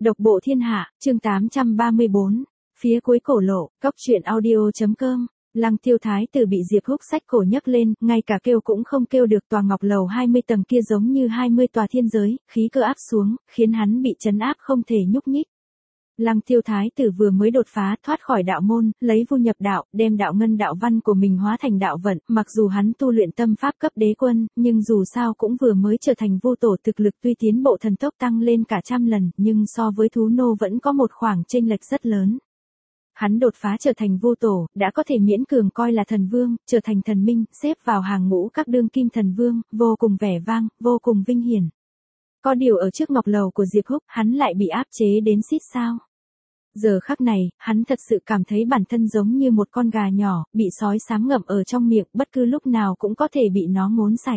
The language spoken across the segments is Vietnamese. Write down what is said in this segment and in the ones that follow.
Độc bộ thiên hạ, chương 834, phía cuối cổ lộ, góc truyện audio.com. Lăng Tiêu Thái tử bị Diệp Húc xách cổ nhấc lên, ngay cả kêu cũng không kêu được. Tòa ngọc lầu 20 tầng kia giống như 20 tòa thiên giới, khí cơ áp xuống, khiến hắn bị trấn áp không thể nhúc nhích. Lăng Tiêu Thái tử vừa mới đột phá thoát khỏi đạo môn, lấy vu nhập đạo, đem đạo ngân đạo văn của mình hóa thành đạo vận. Mặc dù hắn tu luyện tâm pháp cấp đế quân, nhưng dù sao cũng vừa mới trở thành vu tổ, thực lực tuy tiến bộ thần tốc tăng lên cả trăm lần, nhưng so với thú nô vẫn có một khoảng chênh lệch rất lớn. Hắn đột phá trở thành vu tổ, đã có thể miễn cường coi là thần vương, trở thành thần minh, xếp vào hàng ngũ các đương kim thần vương, vô cùng vẻ vang, vô cùng vinh hiển. Có điều ở trước ngọc lầu của Diệp Húc, hắn lại bị áp chế đến xít sao. Giờ khắc này, hắn thật sự cảm thấy bản thân giống như một con gà nhỏ, bị sói xám ngậm ở trong miệng, bất cứ lúc nào cũng có thể bị nó ngốn sạch.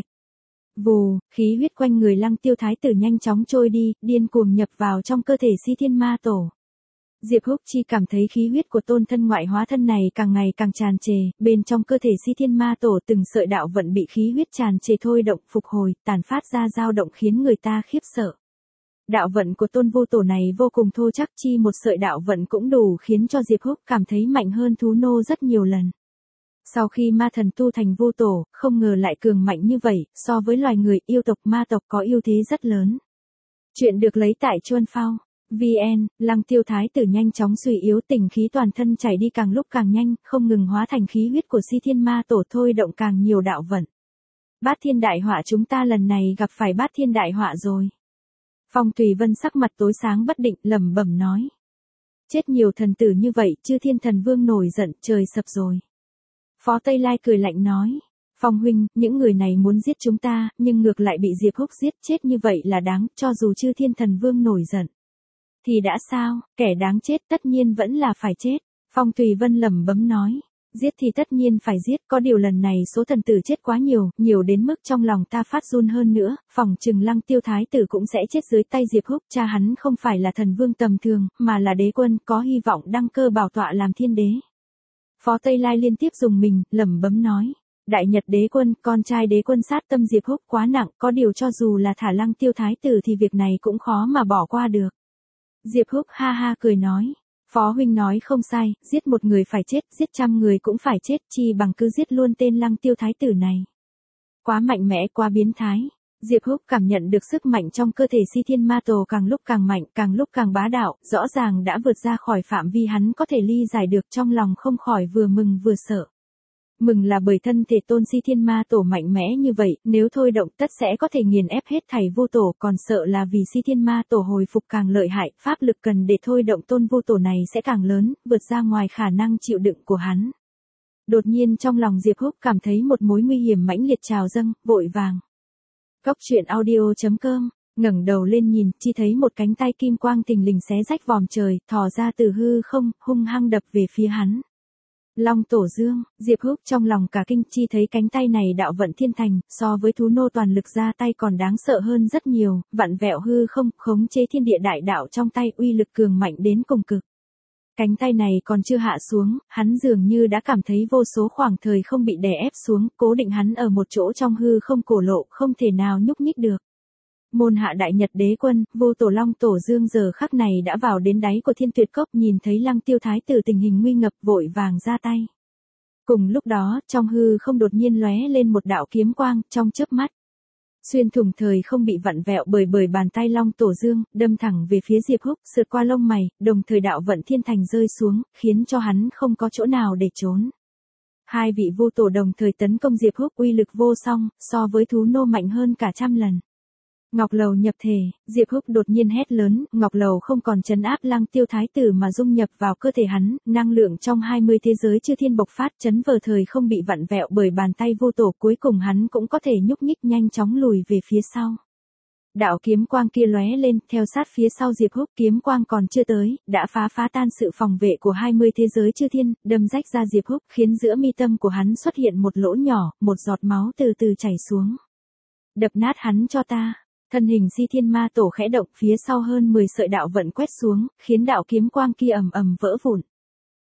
Vù, khí huyết quanh người Lăng Tiêu Thái tử nhanh chóng trôi đi, điên cuồng nhập vào trong cơ thể Si Thiên Ma Tổ. Diệp Húc Chi cảm thấy khí huyết của tôn thân ngoại hóa thân này càng ngày càng tràn trề, bên trong cơ thể Si Thiên Ma Tổ từng sợi đạo vận bị khí huyết tràn trề thôi động phục hồi, tản phát ra dao động khiến người ta khiếp sợ. Đạo vận của tôn vu tổ này vô cùng thô chắc, chi một sợi đạo vận cũng đủ khiến cho Diệp Húc cảm thấy mạnh hơn thú nô rất nhiều lần. Sau khi ma thần tu thành vu tổ, không ngờ lại cường mạnh như vậy, so với loài người yêu tộc ma tộc có ưu thế rất lớn. Chuyện được lấy tại Chuân Phao. VN, Lăng Tiêu Thái tử nhanh chóng suy yếu, tình khí toàn thân chảy đi càng lúc càng nhanh, không ngừng hóa thành khí huyết của Si Thiên Ma Tổ thôi động càng nhiều đạo vận. Bát thiên đại họa, chúng ta lần này gặp phải bát thiên đại họa rồi. Phong Tùy Vân sắc mặt tối sáng bất định, lẩm bẩm nói. Chết nhiều thần tử như vậy, Chư Thiên Thần Vương nổi giận, trời sập rồi. Phó Tây Lai cười lạnh nói. Phong huynh, những người này muốn giết chúng ta, nhưng ngược lại bị Diệp Húc giết, chết như vậy là đáng, cho dù Chư Thiên Thần Vương nổi giận. Thì đã sao, kẻ đáng chết tất nhiên vẫn là phải chết. Phong Tùy Vân lẩm bẩm nói. Giết thì tất nhiên phải giết, có điều lần này số thần tử chết quá nhiều, nhiều đến mức trong lòng ta phát run hơn nữa, phỏng chừng Lăng Tiêu Thái tử cũng sẽ chết dưới tay Diệp Húc. Cha hắn không phải là thần vương tầm thường, mà là đế quân, có hy vọng đăng cơ bảo tọa làm thiên đế. Phó Tây Lai liên tiếp dùng mình, lẩm bẩm nói. Đại Nhật đế quân, con trai đế quân sát tâm Diệp Húc quá nặng, có điều cho dù là thả Lăng Tiêu Thái tử thì việc này cũng khó mà bỏ qua được. Diệp Húc ha ha cười nói. Phó huynh nói không sai, giết một người phải chết, giết trăm người cũng phải chết, chi bằng cứ giết luôn tên Lăng Tiêu Thái tử này. Quá mạnh mẽ, quá biến thái. Diệp Húc cảm nhận được sức mạnh trong cơ thể Si Thiên Ma Tổ càng lúc càng mạnh, càng lúc càng bá đạo, rõ ràng đã vượt ra khỏi phạm vi hắn có thể ly giải được, trong lòng không khỏi vừa mừng vừa sợ. Mừng là bởi thân thể tôn Si Thiên Ma Tổ mạnh mẽ như vậy, nếu thôi động tất sẽ có thể nghiền ép hết thảy vu tổ, còn sợ là vì Si Thiên Ma Tổ hồi phục càng lợi hại, pháp lực cần để thôi động tôn vu tổ này sẽ càng lớn, vượt ra ngoài khả năng chịu đựng của hắn. Đột nhiên trong lòng Diệp Húc cảm thấy một mối nguy hiểm mãnh liệt trào dâng, vội vàng. Góc truyện audio.com, ngẩng đầu lên nhìn, chỉ thấy một cánh tay kim quang thình lình xé rách vòm trời, thò ra từ hư không, hung hăng đập về phía hắn. Long Tổ Dương, Diệp Húc trong lòng cả kinh, chi thấy cánh tay này đạo vận thiên thành, so với thú nô toàn lực ra tay còn đáng sợ hơn rất nhiều, vặn vẹo hư không, khống chế thiên địa đại đạo trong tay, uy lực cường mạnh đến cùng cực. Cánh tay này còn chưa hạ xuống, hắn dường như đã cảm thấy vô số khoảng thời không bị đè ép xuống, cố định hắn ở một chỗ trong hư không cổ lộ, không thể nào nhúc nhích được. Môn hạ Đại Nhật đế quân, vô tổ Long Tổ Dương giờ khắc này đã vào đến đáy của Thiên Tuyệt Cốc, nhìn thấy Lăng Tiêu Thái tử tình hình nguy ngập, vội vàng ra tay. Cùng lúc đó, trong hư không đột nhiên lóe lên một đạo kiếm quang, trong chớp mắt. Xuyên thủng thời không bị vặn vẹo bởi bàn tay Long Tổ Dương, đâm thẳng về phía Diệp Húc, sượt qua lông mày, đồng thời đạo vận thiên thành rơi xuống, khiến cho hắn không có chỗ nào để trốn. Hai vị vu tổ đồng thời tấn công Diệp Húc, uy lực vô song, so với thú nô mạnh hơn cả trăm lần. Ngọc lầu nhập thể, Diệp Húc đột nhiên hét lớn, ngọc lầu không còn trấn áp Lăng Tiêu Thái tử mà dung nhập vào cơ thể hắn, năng lượng trong 20 thế giới chư thiên bộc phát, chấn vờ thời không bị vặn vẹo bởi bàn tay vô tổ, cuối cùng hắn cũng có thể nhúc nhích, nhanh chóng lùi về phía sau. Đạo kiếm quang kia lóe lên, theo sát phía sau Diệp Húc, kiếm quang còn chưa tới, đã phá tan sự phòng vệ của 20 thế giới chư thiên, đâm rách ra Diệp Húc, khiến giữa mi tâm của hắn xuất hiện một lỗ nhỏ, một giọt máu từ từ chảy xuống. Đập nát hắn cho ta. Thân hình Si Thiên Ma Tổ khẽ động, phía sau hơn 10 sợi đạo vận quét xuống, khiến đạo kiếm quang kia ầm ầm vỡ vụn.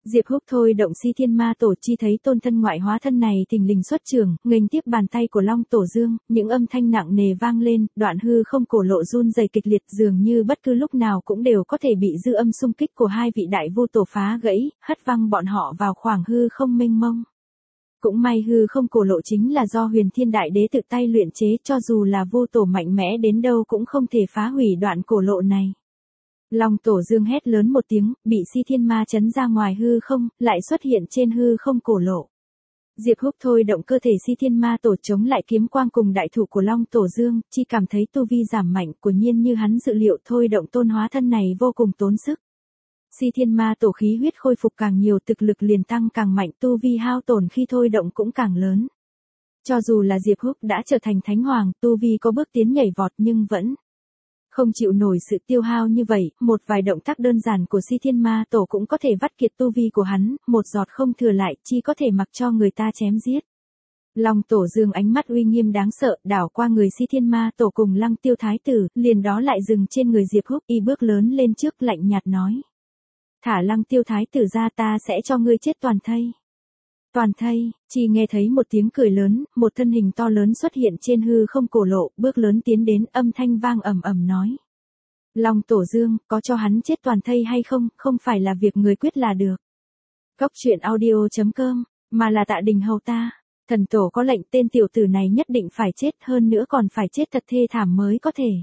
Diệp Húc thôi động Si Thiên Ma Tổ chi thấy tôn thân ngoại hóa thân này thình lình xuất trường, nghênh tiếp bàn tay của Long Tổ Dương, những âm thanh nặng nề vang lên, đoạn hư không cổ lộ run rẩy kịch liệt, dường như bất cứ lúc nào cũng đều có thể bị dư âm xung kích của hai vị đại vô tổ phá gãy, hất văng bọn họ vào khoảng hư không mênh mông. Cũng may hư không cổ lộ chính là do Huyền Thiên Đại Đế tự tay luyện chế, cho dù là vô tổ mạnh mẽ đến đâu cũng không thể phá hủy đoạn cổ lộ này. Long Tổ Dương hét lớn một tiếng, bị Si Thiên Ma chấn ra ngoài hư không, lại xuất hiện trên hư không cổ lộ. Diệp Húc thôi động cơ thể Si Thiên Ma Tổ chống lại kiếm quang cùng đại thủ của Long Tổ Dương, chỉ cảm thấy tu vi giảm mạnh, của nhiên như hắn dự liệu thôi động tôn hóa thân này vô cùng tốn sức. Si Thiên Ma Tổ khí huyết khôi phục càng nhiều, thực lực liền tăng càng mạnh, tu vi hao tổn khi thôi động cũng càng lớn. Cho dù là Diệp Húc đã trở thành Thánh Hoàng, tu vi có bước tiến nhảy vọt nhưng vẫn không chịu nổi sự tiêu hao như vậy, một vài động tác đơn giản của Si Thiên Ma Tổ cũng có thể vắt kiệt tu vi của hắn, một giọt không thừa lại, chỉ có thể mặc cho người ta chém giết. Long Tổ Dương ánh mắt uy nghiêm đáng sợ, đảo qua người Si Thiên Ma Tổ cùng Lăng Tiêu Thái Tử, liền đó lại dừng trên người Diệp Húc, y bước lớn lên trước lạnh nhạt nói. Thả Lăng Tiêu Thái Tử ra, ta sẽ cho ngươi chết toàn thây. Toàn thây, chỉ nghe thấy một tiếng cười lớn, một thân hình to lớn xuất hiện trên hư không cổ lộ, bước lớn tiến đến, âm thanh vang ầm ầm nói. Long Tổ Dương, có cho hắn chết toàn thây hay không, không phải là việc người quyết là được. Cốc truyện audio.com, mà là Tạ Đình Hầu ta. Thần tổ có lệnh tên tiểu tử này nhất định phải chết, hơn nữa còn phải chết thật thê thảm mới có thể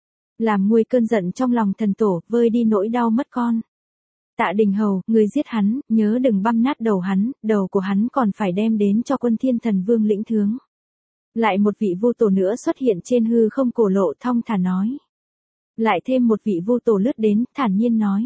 làm nguôi cơn giận trong lòng thần tổ, vơi đi nỗi đau mất con. Tạ Đình Hầu, người giết hắn, nhớ đừng băm nát đầu hắn, đầu của hắn còn phải đem đến cho Quân Thiên Thần Vương lĩnh thướng. Lại một vị vô tổ nữa xuất hiện trên hư không cổ lộ, thong thả nói. Lại thêm một vị vô tổ lướt đến, thản nhiên nói.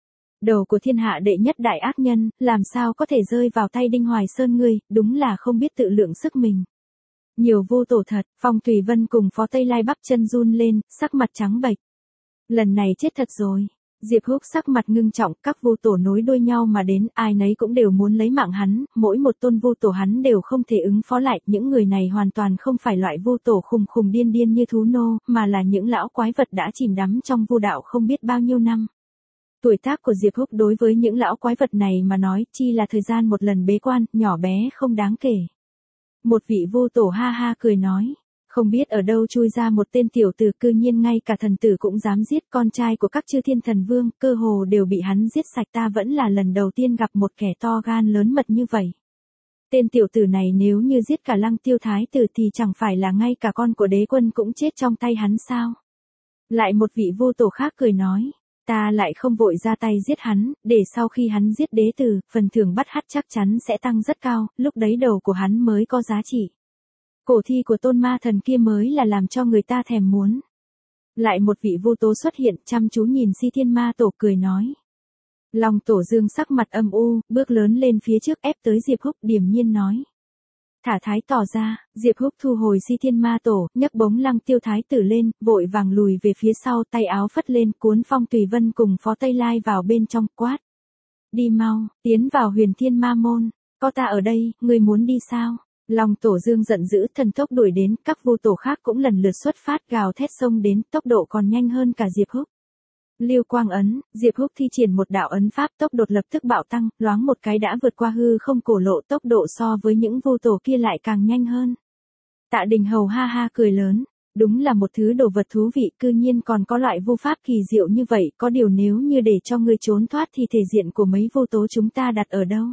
Đầu của thiên hạ đệ nhất đại ác nhân, làm sao có thể rơi vào tay Đinh Hoài Sơn ngươi, đúng là không biết tự lượng sức mình. Nhiều vô tổ thật, Phong Tùy Vân cùng Phó Tây Lai bắp chân run lên, sắc mặt trắng bệch. Lần này chết thật rồi. Diệp Húc sắc mặt ngưng trọng, các vô tổ nối đuôi nhau mà đến, ai nấy cũng đều muốn lấy mạng hắn, mỗi một tôn vô tổ hắn đều không thể ứng phó lại, những người này hoàn toàn không phải loại vô tổ khùng khùng điên điên như thú nô, mà là những lão quái vật đã chìm đắm trong vô đạo không biết bao nhiêu năm. Tuổi tác của Diệp Húc đối với những lão quái vật này mà nói, chi là thời gian một lần bế quan, nhỏ bé không đáng kể. Một vị vô tổ ha ha cười nói. Không biết ở đâu chui ra một tên tiểu tử, cư nhiên ngay cả thần tử cũng dám giết, con trai của các chư thiên thần vương, cơ hồ đều bị hắn giết sạch, ta vẫn là lần đầu tiên gặp một kẻ to gan lớn mật như vậy. Tên tiểu tử này nếu như giết cả Lăng Tiêu Thái Tử thì chẳng phải là ngay cả con của đế quân cũng chết trong tay hắn sao? Lại một vị vô tổ khác cười nói, ta lại không vội ra tay giết hắn, để sau khi hắn giết đế tử, phần thưởng bắt hắt chắc chắn sẽ tăng rất cao, lúc đấy đầu của hắn mới có giá trị. Cổ thi của tôn ma thần kia mới là làm cho người ta thèm muốn. Lại một vị vô tố xuất hiện, chăm chú nhìn Si Thiên Ma Tổ cười nói. Long Tổ Dương sắc mặt âm u, bước lớn lên phía trước ép tới Diệp Húc, điềm nhiên nói. Thả thái tỏ ra, Diệp Húc thu hồi Si Thiên Ma Tổ, nhấc bóng Lăng Tiêu Thái Tử lên, vội vàng lùi về phía sau, tay áo phất lên, cuốn Phong Tùy Vân cùng Phó Tây Lai vào bên trong, quát. Đi mau, tiến vào Huyền Thiên Ma Môn, có ta ở đây, ngươi muốn đi sao? Long Tổ Dương giận dữ, thần tốc đuổi đến, các vô tổ khác cũng lần lượt xuất phát, gào thét xông đến, tốc độ còn nhanh hơn cả Diệp Húc. Lưu Quang ấn, Diệp Húc thi triển một đạo ấn pháp, tốc độ lập tức bạo tăng, loáng một cái đã vượt qua hư không cổ lộ, tốc độ so với những vô tổ kia lại càng nhanh hơn. Tạ Đình Hầu ha ha cười lớn, đúng là một thứ đồ vật thú vị, cư nhiên còn có loại vô pháp kỳ diệu như vậy, có điều nếu như để cho ngươi trốn thoát thì thể diện của mấy vô tố chúng ta đặt ở đâu?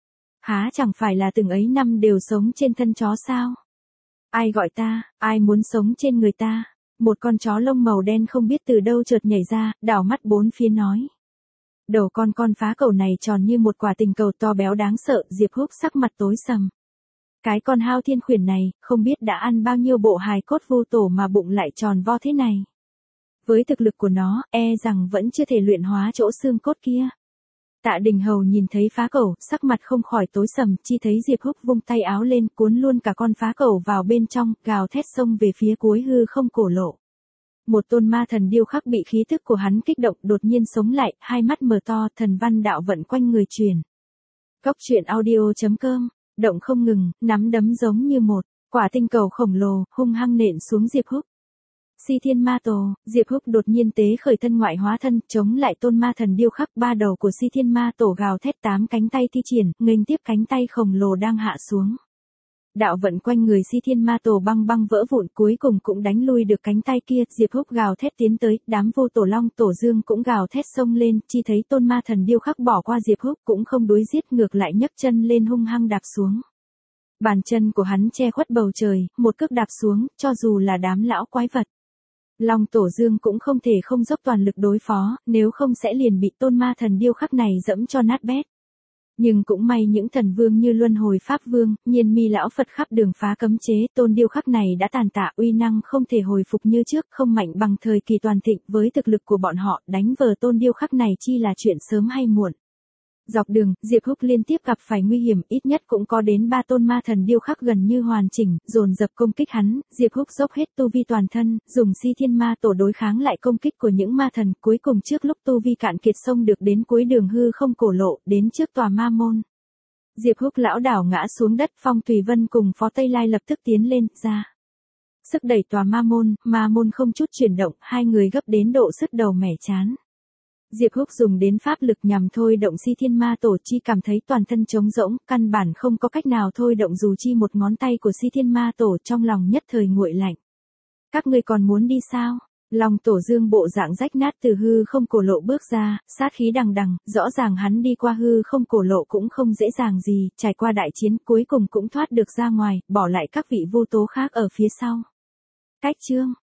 Há chẳng phải là từng ấy năm đều sống trên thân chó sao? Ai gọi ta, ai muốn sống trên người ta? Một con chó lông màu đen không biết từ đâu chợt nhảy ra, đảo mắt bốn phía nói. Đầu con phá cầu này tròn như một quả tình cầu to béo đáng sợ, Diệp Húc sắc mặt tối sầm. Cái con hao thiên khuyển này, không biết đã ăn bao nhiêu bộ hài cốt vô tổ mà bụng lại tròn vo thế này. Với thực lực của nó, e rằng vẫn chưa thể luyện hóa chỗ xương cốt kia. Tạ Đình Hầu nhìn thấy phá cầu, sắc mặt không khỏi tối sầm, chỉ thấy Diệp Húc vung tay áo lên, cuốn luôn cả con phá cầu vào bên trong, gào thét xông về phía cuối hư không cổ lộ. Một tôn ma thần điêu khắc bị khí thức của hắn kích động, đột nhiên sống lại, hai mắt mở to, thần văn đạo vận quanh người truyền. Cốc truyện audio.com, động không ngừng, nắm đấm giống như một quả tinh cầu khổng lồ, hung hăng nện xuống Diệp Húc. Si Thiên Ma Tổ, Diệp Húc đột nhiên tế khởi thân ngoại hóa thân, chống lại tôn ma thần điêu khắc, ba đầu của Si Thiên Ma Tổ gào thét, tám cánh tay thi triển, nghênh tiếp cánh tay khổng lồ đang hạ xuống. Đạo vận quanh người Si Thiên Ma Tổ băng băng vỡ vụn, cuối cùng cũng đánh lui được cánh tay kia, Diệp Húc gào thét tiến tới, đám vô tổ long tổ dương cũng gào thét xông lên, chi thấy tôn ma thần điêu khắc bỏ qua Diệp Húc cũng không đối giết, ngược lại nhấc chân lên hung hăng đạp xuống. Bàn chân của hắn che khuất bầu trời, một cước đạp xuống, cho dù là đám lão quái vật. Long tổ dương cũng không thể không dốc toàn lực đối phó, nếu không sẽ liền bị tôn ma thần điêu khắc này dẫm cho nát bét. Nhưng cũng may những thần vương như Luân Hồi Pháp Vương, Nhiên Mi lão Phật khắp đường phá cấm chế, tôn điêu khắc này đã tàn tạ, uy năng không thể hồi phục như trước, không mạnh bằng thời kỳ toàn thịnh, với thực lực của bọn họ, đánh vờ tôn điêu khắc này chi là chuyện sớm hay muộn. Dọc đường, Diệp Húc liên tiếp gặp phải nguy hiểm, ít nhất cũng có đến 3 tôn ma thần điêu khắc gần như hoàn chỉnh, dồn dập công kích hắn, Diệp Húc dốc hết tu vi toàn thân, dùng Si Thiên Ma Tổ đối kháng lại công kích của những ma thần, cuối cùng trước lúc tu vi cạn kiệt xông được đến cuối đường hư không cổ lộ, đến trước tòa ma môn. Diệp Húc lão đảo ngã xuống đất, Phong Tùy Vân cùng Phó Tây Lai lập tức tiến lên, ra sức đẩy tòa ma môn không chút chuyển động, hai người gấp đến độ sứt đầu mẻ chán. Diệp Húc dùng đến pháp lực nhằm thôi động Si Thiên Ma Tổ, chi cảm thấy toàn thân trống rỗng, căn bản không có cách nào thôi động dù chi một ngón tay của Si Thiên Ma Tổ, trong lòng nhất thời nguội lạnh. Các ngươi còn muốn đi sao? Long Tổ Dương bộ dạng rách nát từ hư không cổ lộ bước ra, sát khí đằng đằng, rõ ràng hắn đi qua hư không cổ lộ cũng không dễ dàng gì, trải qua đại chiến cuối cùng cũng thoát được ra ngoài, bỏ lại các vị vô tố khác ở phía sau. Cách chương